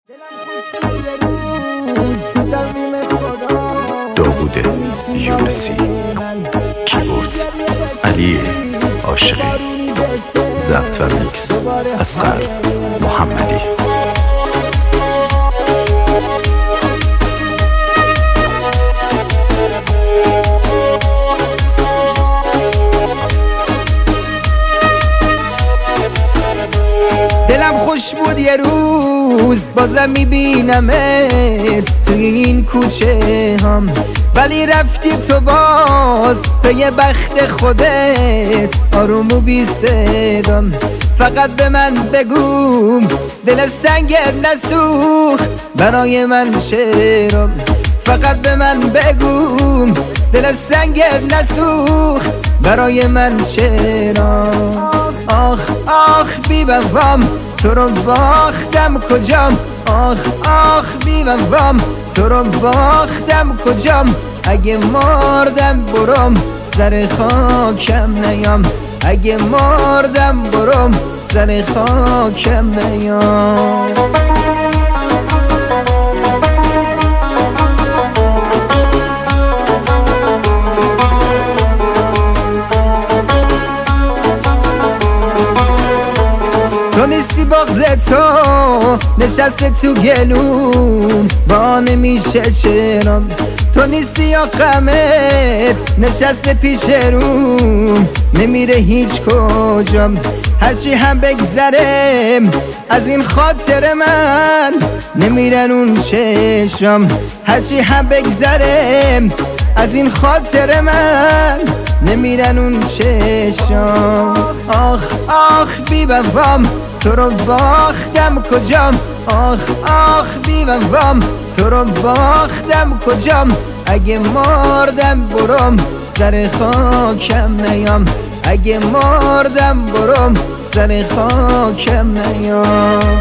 داوود یونسی، کیبورد علی عاشقی، ضبط و میکس اصغر محمدی. دلم خوش بود یه روز بازم میبینمت توی این کوچه هم، ولی رفتی تو باز به یه بخت خودت آروم و بی صدام. فقط به من بگوم دل سنگت نسوخت برای من چرا؟ فقط به من بگوم دل سنگت نسوخت برای من چرا؟ آخ آخ بی وفام تو رو باختم کجام، آخ آخ بی وفام تو رو باختم کجام. اگه مردم برم سر خاکم نیام، اگه مردم برم سر خاکم نیام. تو نیستی بغض تو نشسته تو گلوم با نمیشه چرا؟ تو نیستی یا غمت نشسته پیش روم نمیره هیچ کجام. هرچی هم بگذرم از این خاطر من نمیرن اون چشم، هرچی هم بگذرم از این خاطر من نمیرن اون چشم. آخ آخ بی وفام تو رو باختم کجام، آخ آخ بی وفام تو رو باختم کجام. اگه مردم برم سر خاکم نیام، اگه مردم برم سر خاکم نیام.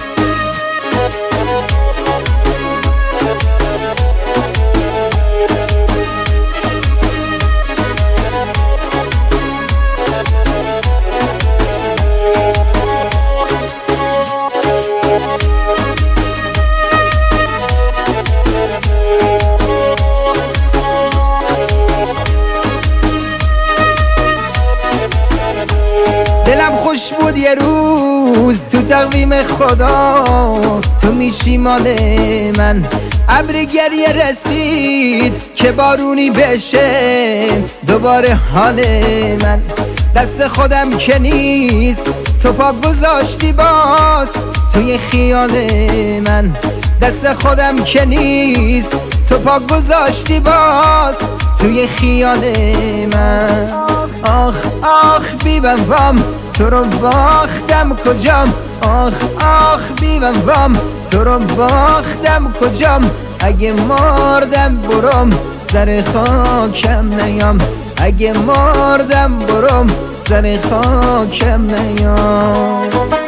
دلم خوش بود یه روز تو تقویم خدا تو میشی مال من. ابر گریه رسید که بارونی بشه دوباره حال من. دست خودم که نیست تو پا گذاشتی باز توی خیال من. دست خودم که نیست تو پا گذاشتی باز توی خیال من. آخ آخ بی وفام تو رو باختم کجام، آخ آخ بی وفام تو رو باختم کجام. اگه مردم برم سر خاکم نیام، اگه مردم برم سر خاکم نیام.